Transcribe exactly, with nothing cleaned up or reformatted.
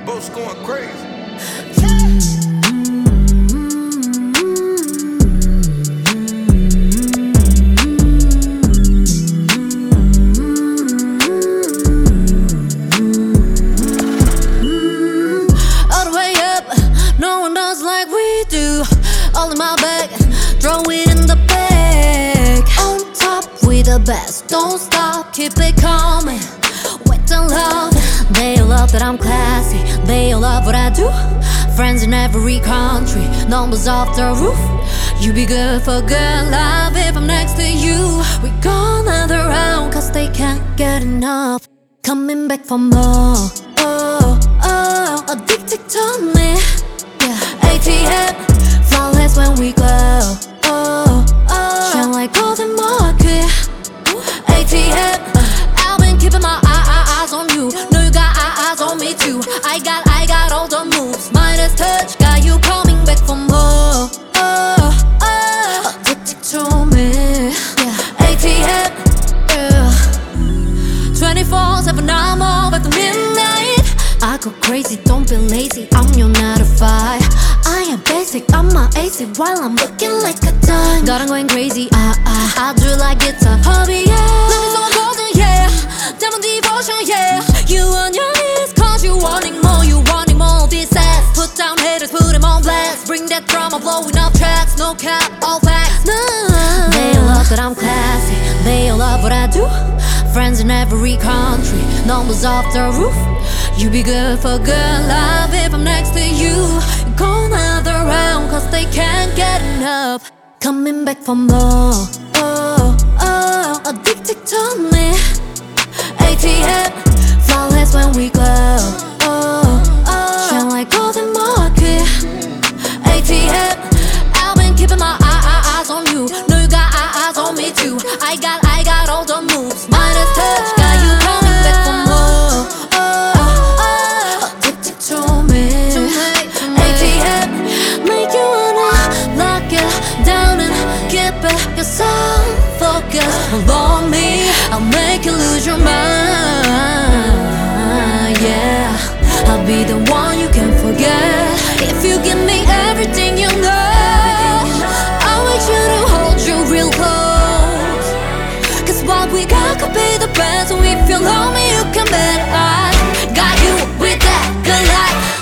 Folks going crazy. All the way up, no one does like we do. All in my bag, throw it in the bag. On top, we the best, don't stop, keep it coming. Wet and love, they love that I'm classy. They love what I do. Friends in every country, numbers off the roof. You be good for good life if I'm next to you. We go another round cause they can't get enough. Coming back for more, oh, oh, addicted to me. Yeah. A T M, flawless when we glow, oh, oh, shine like golden market. A T M, I've been keeping my eye, eye, eyes on you. Know you got eye, eyes on me too. I got, I got all the moves. Midas touch, got you coming back for more. Oh, oh, addicted to me. Yeah. A T M, yeah. twenty-four seven, I'm up at the midnight. I go crazy, don't be lazy. I'm your nine to five. I am basic, I'm my A C while I'm looking like a dime. God, I'm going crazy. Ah ah, I do like guitar, hobby, yeah. Let me so golden, yeah. Diamond devotion, yeah. You on your knees, cause you wanting more, you wanting more. This ass, put down haters, put them on blast. Bring that drama, blowing up tracks, no cap, all facts. Nah. They love that I'm classy, they love what I do. Friends in every country, numbers off the roof. You be good for good life if I'm next to you. Go another round cause they can't get enough. Coming back for more, oh, oh, addicted to me. A T M, flawless when we glow, oh, oh, shine like golden market. A T M, I've been keeping my eye, eye, eyes on you. Know you got eye, eyes on me too. I got, I got all the moves. Midas touch, got you coming back for more. Oh, oh, addicted to me. A T M, make you wanna lock it down and get back yourself focused. Follow me, I'll make you lose your mind. Yeah, I'll be the one you can forget if you give me everything you know. I want you to hold you real close, cause what we got could be the best. So if you love me, you can bet I got you with that good life.